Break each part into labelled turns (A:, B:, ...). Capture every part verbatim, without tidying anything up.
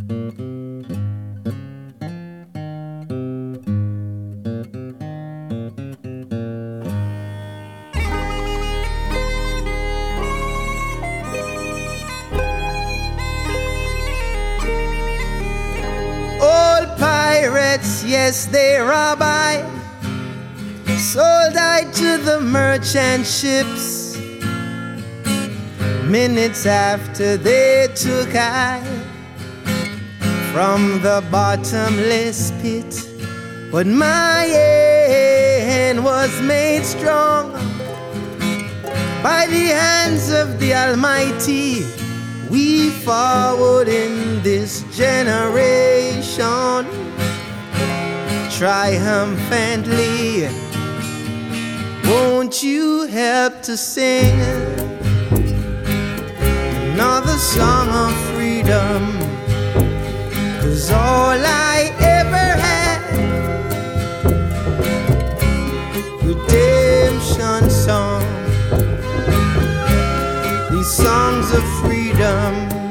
A: Yes, they robbed I, sold I to the merchant ships. Minutes after they took I from the bottomless pit. But my hand was made strong by the hands of the Almighty. We forward in this generation triumphantly. Won't you help to sing another song of freedom? 'Cause all I ever had, redemption song, these songs of freedom.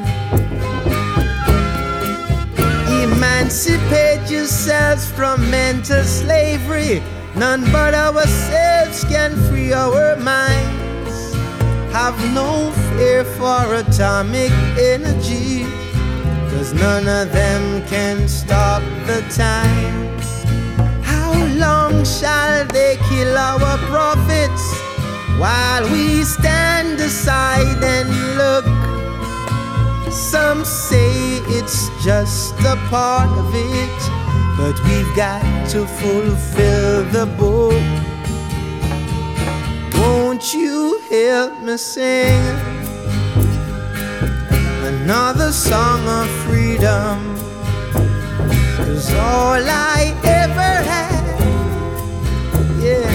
A: Emancipate yourselves from mental slavery. None but ourselves can free our minds. Have no fear for atomic energy, 'cause none of them can stop the time. How long shall they kill our prophets while we stand aside and look? Some say it's just a part of it, but we've got to fulfill the book. Won't you help me sing another song of freedom? 'Cause all I ever had, yeah,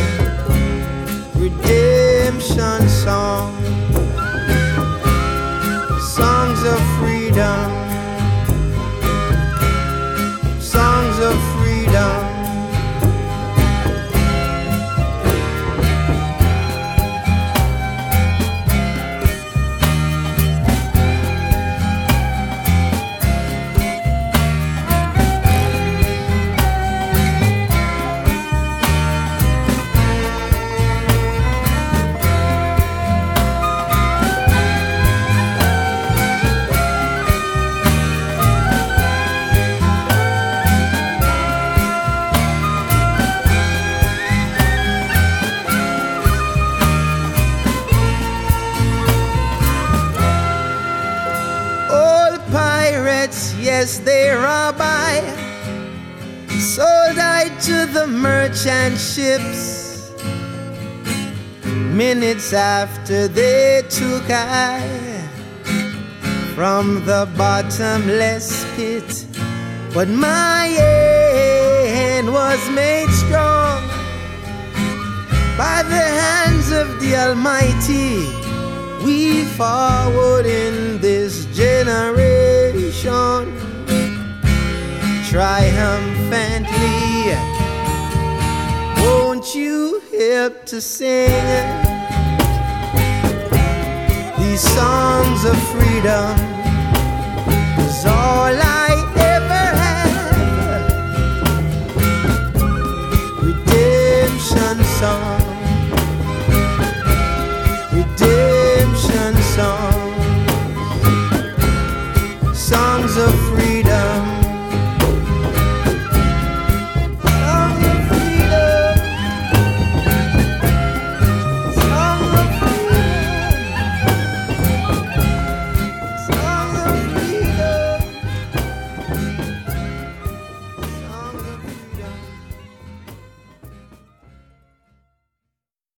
A: redemption song, songs of freedom, songs of freedom. Yes, they robbed I, sold I to the merchant ships. Minutes after they took I from the bottomless pit. But my hand was made strong by the hands of the Almighty. We forward in this generation triumphantly. Won't you help to sing these songs of freedom? 'Cause all I ever had, redemption song, redemption song, songs of freedom.